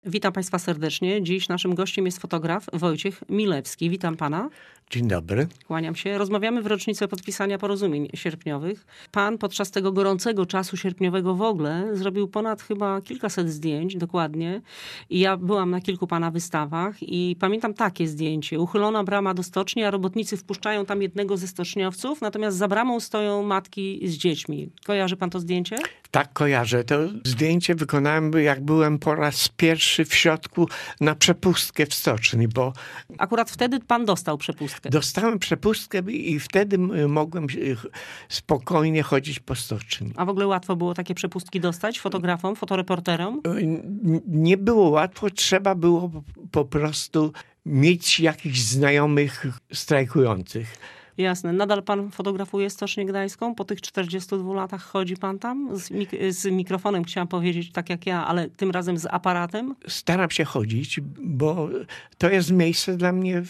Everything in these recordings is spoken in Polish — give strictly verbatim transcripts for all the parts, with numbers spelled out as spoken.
Witam Państwa serdecznie. Dziś naszym gościem jest fotograf Wojciech Milewski. Witam Pana. Dzień dobry. Kłaniam się. Rozmawiamy w rocznicę podpisania porozumień sierpniowych. Pan podczas tego gorącego czasu sierpniowego w ogóle zrobił ponad chyba kilkaset zdjęć, dokładnie. I ja byłam na kilku Pana wystawach i pamiętam takie zdjęcie. Uchylona brama do stoczni, a robotnicy wpuszczają tam jednego ze stoczniowców, natomiast za bramą stoją matki z dziećmi. Kojarzy Pan to zdjęcie? Tak, kojarzę. To zdjęcie wykonałem, jak byłem po raz pierwszy w środku na przepustkę w stoczni, bo Akurat wtedy Pan dostał przepustkę. dostałem przepustkę i wtedy mogłem spokojnie chodzić po stoczni. A w ogóle łatwo było takie przepustki dostać fotografom, fotoreporterom? Nie było łatwo, trzeba było po prostu mieć jakichś znajomych strajkujących. Jasne. Nadal pan fotografuje Stocznię Gdańską? Po tych czterdziestu dwóch latach chodzi pan tam? Z, mik- z mikrofonem chciałam powiedzieć, tak jak ja, ale tym razem z aparatem? Staram się chodzić, bo to jest miejsce dla mnie,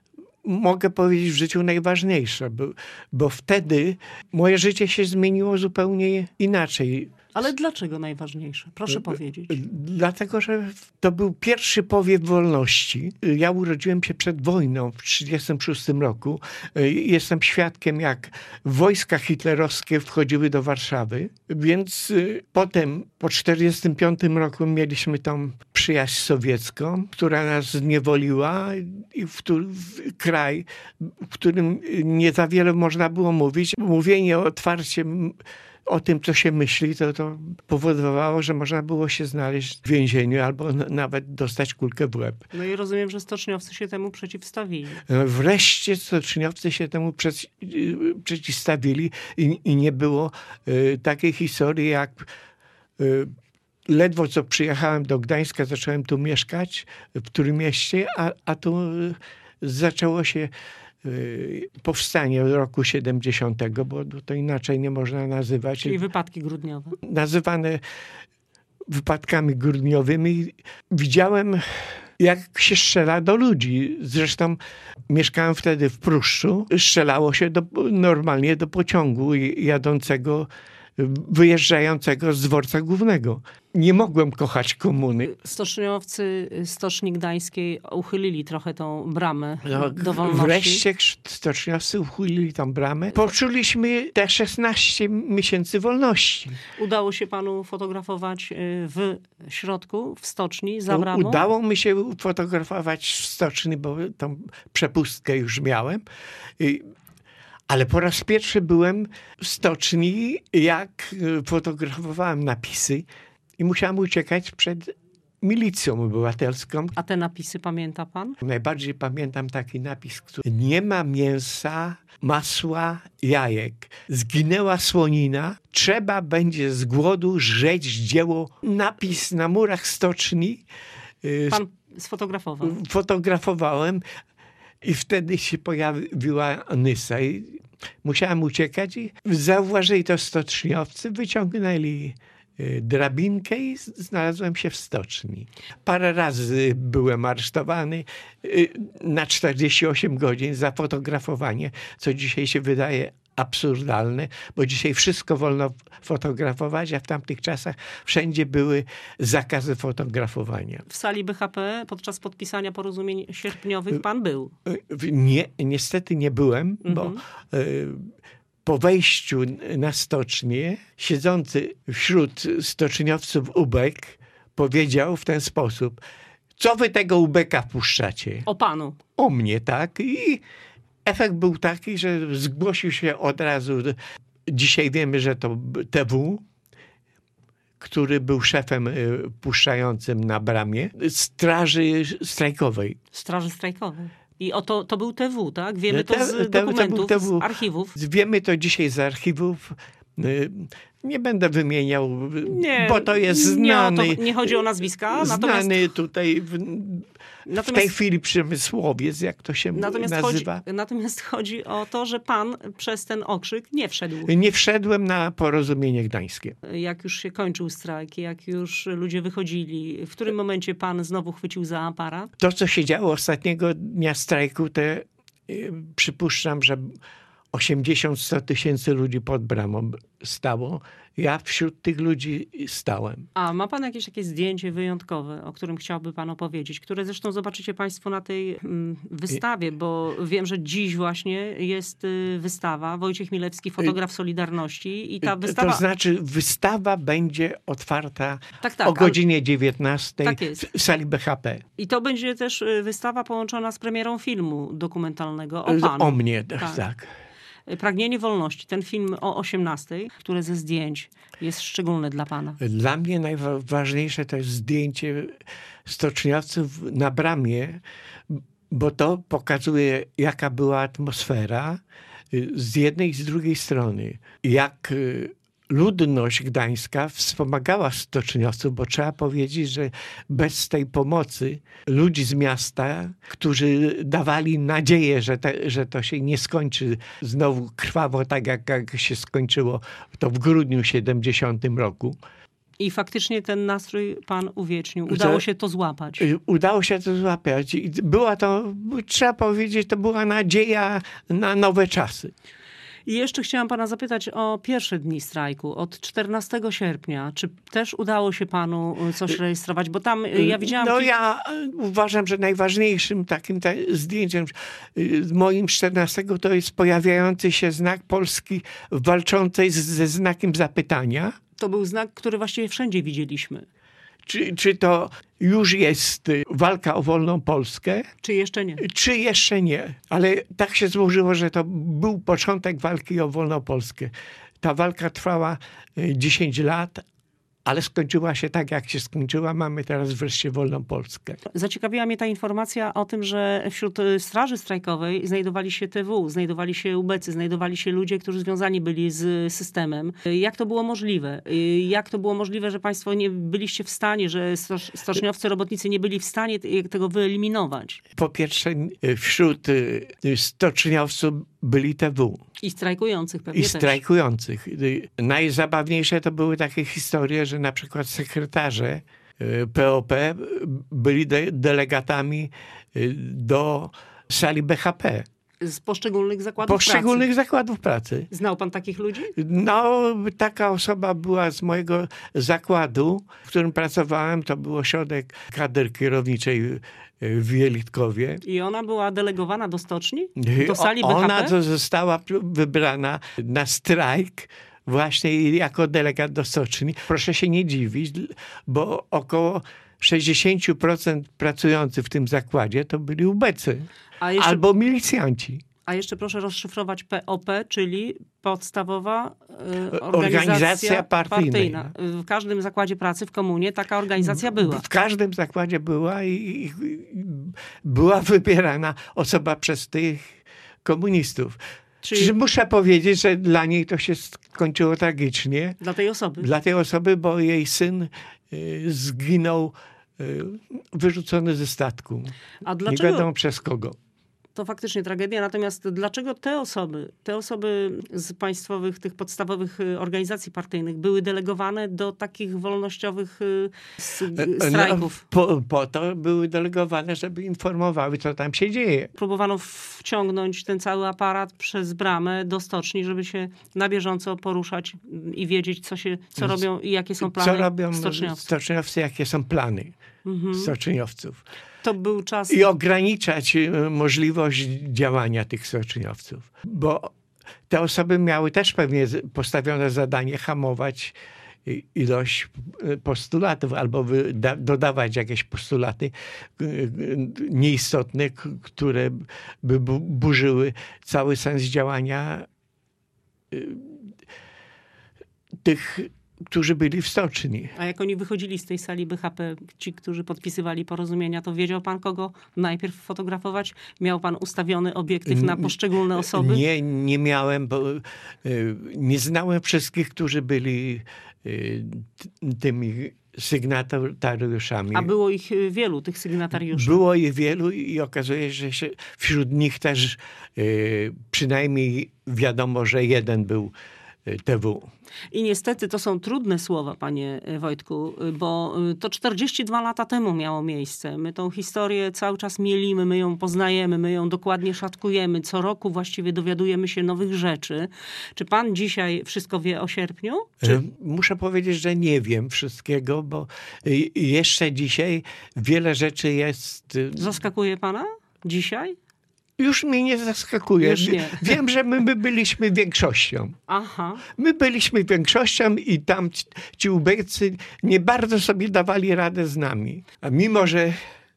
mogę powiedzieć, w życiu najważniejsze, bo, bo wtedy moje życie się zmieniło zupełnie inaczej. Ale dlaczego najważniejsze? Proszę powiedzieć. Dlatego, że to był pierwszy powiew wolności. Ja urodziłem się przed wojną w tysiąc dziewięćset trzydziestym szóstym roku. Jestem świadkiem, jak wojska hitlerowskie wchodziły do Warszawy. Więc potem, po tysiąc dziewięćset czterdziestym piątym roku mieliśmy tą przyjaźń sowiecką, która nas zniewoliła i w, w kraj, w którym nie za wiele można było mówić. Mówienie otwarcie o tym, co się myśli, to, to powodowało, że można było się znaleźć w więzieniu albo n- nawet dostać kulkę w łeb. No i rozumiem, że stoczniowcy się temu przeciwstawili. Wreszcie stoczniowcy się temu przeci- przeciwstawili i, i nie było y, takiej historii, jak y, ledwo co przyjechałem do Gdańska, zacząłem tu mieszkać, w którym mieście, a, a tu y, zaczęło się powstanie roku siedemdziesiątego, bo to inaczej nie można nazywać. Czyli wypadki grudniowe. Nazywane wypadkami grudniowymi. Widziałem, jak się strzela do ludzi. Zresztą mieszkałem wtedy w Pruszczu. Strzelało się do, normalnie do pociągu jadącego, wyjeżdżającego z dworca głównego. Nie mogłem kochać komuny. Stoczniowcy Stoczni Gdańskiej uchylili trochę tą bramę No, do wolności. wreszcie stoczniowcy uchylili tą bramę. Poczuliśmy te szesnaście miesięcy wolności. Udało się panu fotografować w środku, w stoczni, za bramą? Udało mi się fotografować w stoczni, bo tą przepustkę już miałem. Ale po raz pierwszy byłem w stoczni, jak fotografowałem napisy i musiałem uciekać przed milicją obywatelską. A te napisy pamięta pan? Najbardziej pamiętam taki napis, który nie ma mięsa, masła, jajek. Zginęła słonina, trzeba będzie z głodu żreć dzieło. Napis na murach stoczni. Pan sfotografował? Fotografowałem. I wtedy się pojawiła Nysa i musiałem uciekać i zauważyli to stoczniowcy, wyciągnęli drabinkę i znalazłem się w stoczni. Parę razy byłem aresztowany na czterdzieści osiem godzin za fotografowanie, co dzisiaj się wydaje absurdalne, bo dzisiaj wszystko wolno fotografować, a w tamtych czasach wszędzie były zakazy fotografowania. W sali B H P podczas podpisania porozumień sierpniowych pan był? Nie, niestety nie byłem, mhm. bo y, po wejściu na stocznię siedzący wśród stoczniowców ubek powiedział w ten sposób: co wy tego ubeka wpuszczacie? O panu? O mnie, tak. I efekt był taki, że zgłosił się od razu. Dzisiaj wiemy, że to T W, który był szefem puszczającym na bramie Straży Strajkowej. Straży Strajkowej. I oto to był T W, tak? Wiemy Te, to z te, dokumentów, to był, z archiwów. Wiemy to dzisiaj z archiwów. Nie będę wymieniał, nie, bo to jest znany. Nie, to nie chodzi o nazwiska. Znany natomiast, tutaj w, natomiast, w tej chwili przemysłowiec, jak to się natomiast nazywa. Chodzi, natomiast chodzi o to, że pan przez ten okrzyk nie wszedł. Nie wszedłem na porozumienie gdańskie. Jak już się kończył strajk, jak już ludzie wychodzili, w którym momencie pan znowu chwycił za aparat? To, co się działo ostatniego dnia strajku, to yy, przypuszczam, że osiemdziesiąt do stu tysięcy ludzi pod bramą stało. Ja wśród tych ludzi stałem. A ma pan jakieś takie zdjęcie wyjątkowe, o którym chciałby pan opowiedzieć, które zresztą zobaczycie państwo na tej mm, wystawie, bo wiem, że dziś właśnie jest y, wystawa. Wojciech Milewski, fotograf Solidarności i ta wystawa... To znaczy wystawa będzie otwarta tak, tak, o godzinie dziewiętnastej tak jest. w sali B H P. I to będzie też y, wystawa połączona z premierą filmu dokumentalnego o panu. O mnie, tak. tak. Pragnienie wolności, ten film o osiemnastej, które ze zdjęć jest szczególne dla pana? Dla mnie najważniejsze to jest zdjęcie stoczniowców na bramie, bo to pokazuje, jaka była atmosfera z jednej i z drugiej strony. Jak ludność gdańska wspomagała stoczniowców, bo trzeba powiedzieć, że bez tej pomocy ludzi z miasta, którzy dawali nadzieję, że, te, że to się nie skończy znowu krwawo, tak jak, jak się skończyło to w grudniu siedemdziesiątym roku. I faktycznie ten nastrój pan uwiecznił. Udało że, się to złapać. Udało się to złapać. I była to, trzeba powiedzieć, to była nadzieja na nowe czasy. I jeszcze chciałam pana zapytać o pierwsze dni strajku, od czternastego sierpnia. Czy też udało się panu coś rejestrować? Bo tam ja widziałam... No ja uważam, że najważniejszym takim ta, zdjęciem moim czternastego to jest pojawiający się znak Polski walczącej z, ze znakiem zapytania. To był znak, który właściwie wszędzie widzieliśmy. Czy, czy to już jest walka o wolną Polskę? Czy jeszcze nie? Czy jeszcze nie? Ale tak się złożyło, że to był początek walki o wolną Polskę. Ta walka trwała dziesięć lat, ale skończyła się tak, jak się skończyła. Mamy teraz wreszcie wolną Polskę. Zaciekawiła mnie ta informacja o tym, że wśród straży strajkowej znajdowali się T W, znajdowali się ubecy, znajdowali się ludzie, którzy związani byli z systemem. Jak to było możliwe? Jak to było możliwe, że państwo nie byliście w stanie, że stoczniowcy, robotnicy nie byli w stanie tego wyeliminować? Po pierwsze, wśród stoczniowców byli T W. I strajkujących pewnie I strajkujących. Też. Najzabawniejsze to były takie historie, że na przykład sekretarze P O P byli de- delegatami do sali B H P. Z poszczególnych zakładów Poszczególnych pracy. zakładów pracy. Znał pan takich ludzi? No, taka osoba była z mojego zakładu, w którym pracowałem. To był ośrodek kadry kierowniczej w Wielitkowie. I ona była delegowana do stoczni? Do sali B H P? Ona została wybrana na strajk właśnie jako delegat do stoczni. Proszę się nie dziwić, bo około sześćdziesiąt procent pracujących w tym zakładzie to byli ubecy jeszcze, albo milicjanci. A jeszcze proszę rozszyfrować P O P, czyli podstawowa y, organizacja, organizacja partyjna. partyjna. W każdym zakładzie pracy w komunie taka organizacja była. W każdym zakładzie była i, i była wybierana osoba przez tych komunistów. Czyli... Czyli muszę powiedzieć, że dla niej to się skończyło tragicznie. Dla tej osoby? Dla tej osoby, bo jej syn y, zginął y, wyrzucony ze statku. A dlaczego? Nie wiadomo przez kogo. To faktycznie tragedia. Natomiast dlaczego te osoby, te osoby z państwowych, tych podstawowych organizacji partyjnych były delegowane do takich wolnościowych strajków? No, po, po to były delegowane, żeby informowały, co tam się dzieje. Próbowano wciągnąć ten cały aparat przez bramę do stoczni, żeby się na bieżąco poruszać i wiedzieć, co, się, co robią i jakie są plany co robią stoczniowców. stoczniowcy, jakie są plany mhm. stoczniowców. To był czas... I ograniczać możliwość działania tych stoczniowców. Bo te osoby miały też pewnie postawione zadanie hamować ilość postulatów albo dodawać jakieś postulaty nieistotne, które by burzyły cały sens działania tych, którzy byli w stoczni. A jak oni wychodzili z tej sali B H P, ci, którzy podpisywali porozumienia, to wiedział pan, kogo najpierw fotografować? Miał pan ustawiony obiektyw na poszczególne osoby? Nie, nie miałem, bo nie znałem wszystkich, którzy byli tymi sygnatariuszami. A było ich wielu, tych sygnatariuszy? Było ich wielu i okazuje się, że wśród nich też przynajmniej wiadomo, że jeden był T W. I niestety to są trudne słowa, panie Wojtku, bo to czterdzieści dwa lata temu miało miejsce. My tą historię cały czas mielimy, my ją poznajemy, my ją dokładnie szatkujemy. Co roku właściwie dowiadujemy się nowych rzeczy. Czy pan dzisiaj wszystko wie o sierpniu? Czy... Muszę powiedzieć, że nie wiem wszystkiego, bo jeszcze dzisiaj wiele rzeczy jest... Zaskakuje pana dzisiaj? Już mnie nie zaskakuje. Już nie. Wiem, że my, my byliśmy większością. Aha. My byliśmy większością i tam ci, ci ubecy nie bardzo sobie dawali radę z nami. A mimo, że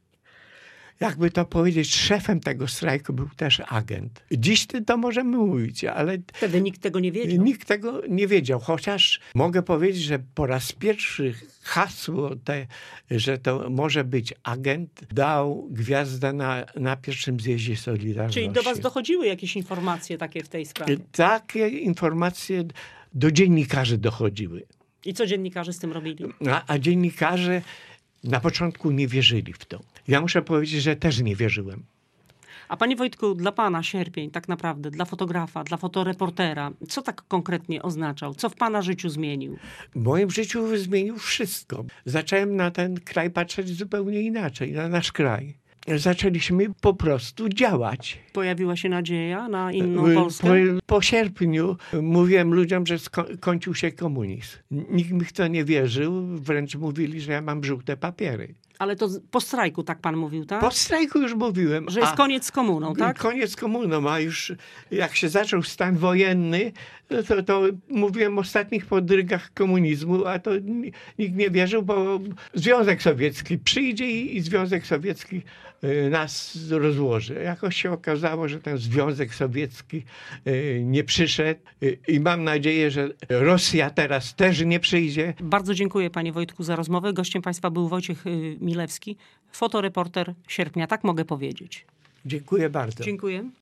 jakby to powiedzieć, szefem tego strajku był też agent. Dziś to możemy mówić, ale... Wtedy nikt tego nie wiedział. Nikt tego nie wiedział, chociaż mogę powiedzieć, że po raz pierwszy hasło te, że to może być agent, dał Gwiazda na, na pierwszym zjeździe Solidarności. Czyli do was dochodziły jakieś informacje takie w tej sprawie? Takie informacje do dziennikarzy dochodziły. I co dziennikarze z tym robili? A, a dziennikarze na początku nie wierzyli w to. Ja muszę powiedzieć, że też nie wierzyłem. A panie Wojtku, dla pana sierpień tak naprawdę, dla fotografa, dla fotoreportera, co tak konkretnie oznaczał? Co w pana życiu zmienił? W moim życiu zmienił wszystko. Zacząłem na ten kraj patrzeć zupełnie inaczej, na nasz kraj. Zaczęliśmy po prostu działać. Pojawiła się nadzieja na inną Polskę? Po, po sierpniu mówiłem ludziom, że skończył się komunizm. Nikt mi w to nie wierzył, wręcz mówili, że ja mam żółte papiery. Ale to po strajku tak pan mówił, tak? Po strajku już mówiłem. Że jest a, koniec z komuną, tak? Koniec z komuną, a już jak się zaczął stan wojenny, to, to mówiłem o ostatnich podrygach komunizmu, a to nikt nie wierzył, bo Związek Sowiecki przyjdzie i, i Związek Sowiecki nas rozłoży. Jakoś się okazało, że ten Związek Sowiecki nie przyszedł i mam nadzieję, że Rosja teraz też nie przyjdzie. Bardzo dziękuję panie Wojtku za rozmowę. Gościem państwa był Wojciech Milewski, fotoreporter Sierpnia, tak mogę powiedzieć. Dziękuję bardzo. Dziękuję.